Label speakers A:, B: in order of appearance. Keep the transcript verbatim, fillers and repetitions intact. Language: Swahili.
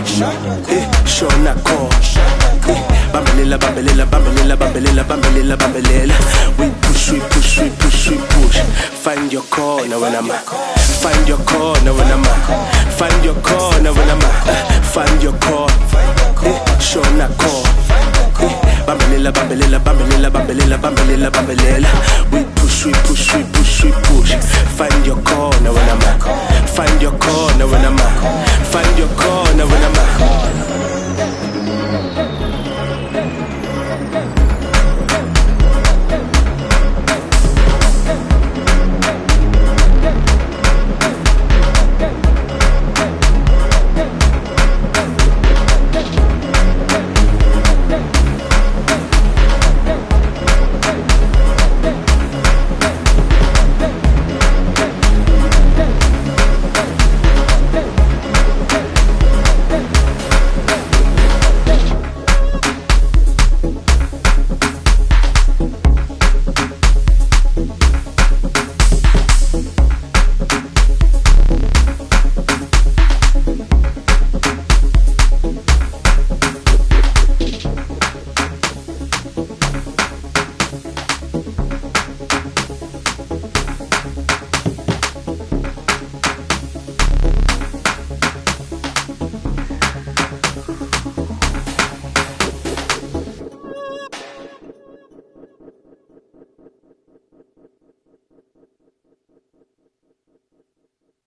A: eh, shona ko, eh, bambelela, bambelela, bambelela, bambelela, bambelela, bambelela. We push, we push, we push, we push. Find your corner when I'm at. Find your corner when I'm at. Find your corner when I'm at. Find your corner, eh, shona ko, eh, bambelela, bambelela, bambelela, bambelela, bambelela, bambelela. We push, we push, we push, we push. Find your corner when I'm at. Find your corner when I'm at. Find your corner when I'm at.